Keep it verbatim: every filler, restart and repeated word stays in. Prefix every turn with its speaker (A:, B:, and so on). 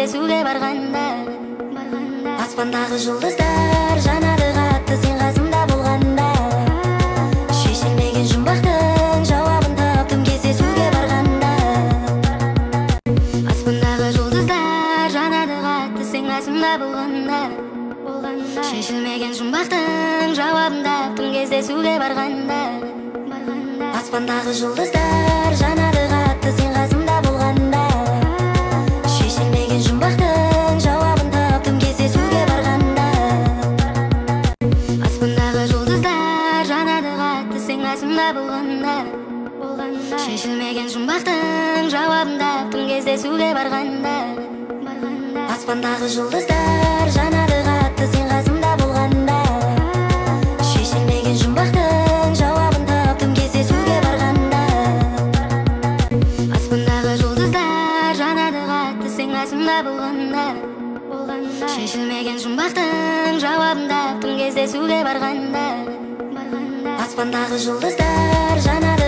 A: кездесуге барганда, аспандагы жұлдыздар жанады қатты сен қасымда болғанда. Шешілмеген жұмбақтың жауабын таптым кездесуге барганда. Аспандағы жұлдыздар жанады қатты сен қасымда болғанда. Шешілмеген жұмбақтың жауабын таптым кездесуге барганда. Аспандағы жұлдыздар жанады қатты сен қасымда болғанда. Шешілмеген жұмбақтың жауабын таптым кездесуге барганда. Аспандағы жұлдыздар жанады қатты сен қасымда болғанда. Шешілмеген жұмбақтың жауабын таптым кездесуге барганда. Аспандағы жұлдыздар жанады қатты сен қасымда болғанда. Шешілмеген жұмбақтың жауабын таптым кездесуге барганда. Аспандағы жұлдыздар жанады қатты сен қасымда болғанда. Шешілмеген жұмбақтың жауабын таптым кездесуге барганда. Аспандағы жұлдыздар жанады